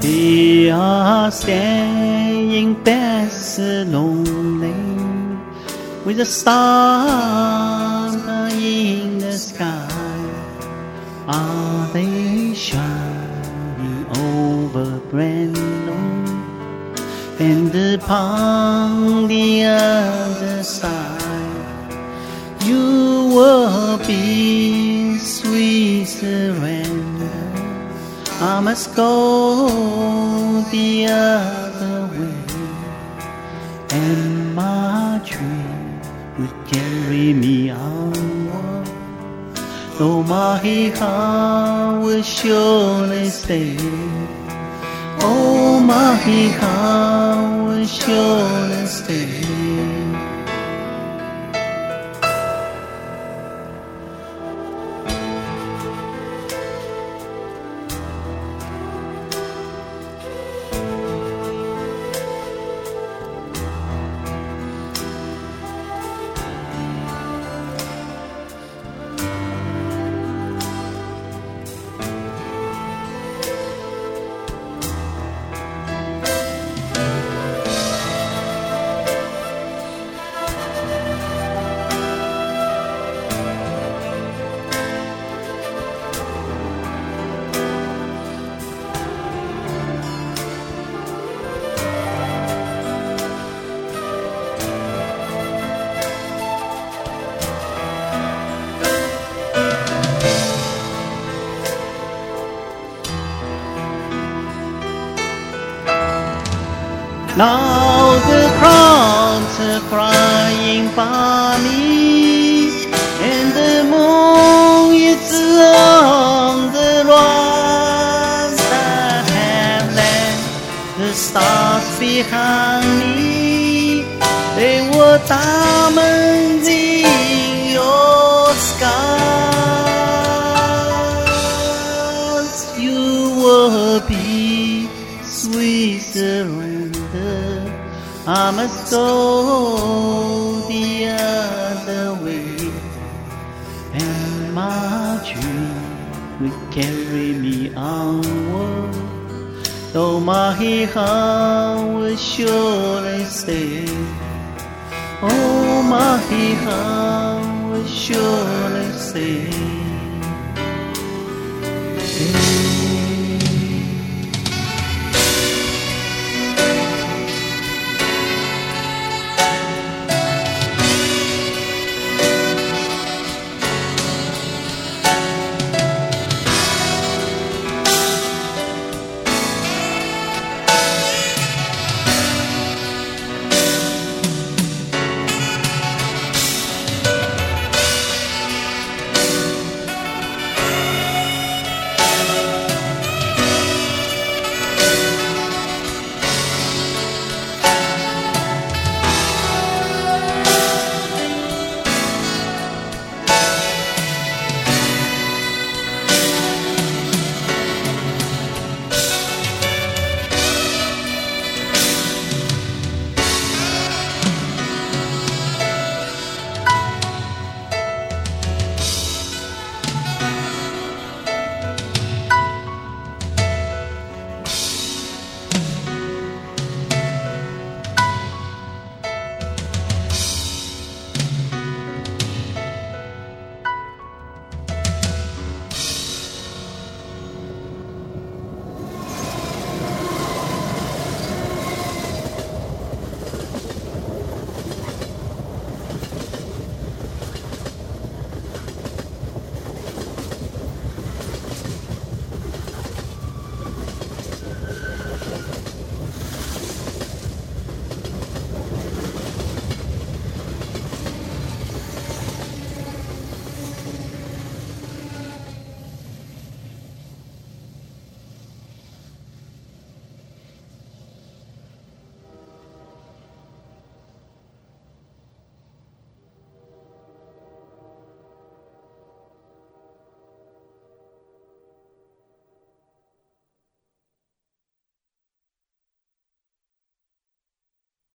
We are staying past lonely with the stars in the sky. Are they shining over Brandon and upon the other side? You will be sweet surrender. I must go the other way, and my dream would carry me onward, though my heart will surely stay. Oh, my heart will surely stay. Now the crowds are crying by me, and the moon is on the rise. I have left the stars behind me. They were diamonds in your skies. You will be sweet surrender. I must go the other way, and my dream will carry me onward, though my heart will surely stay. Oh, my heart will surely stay.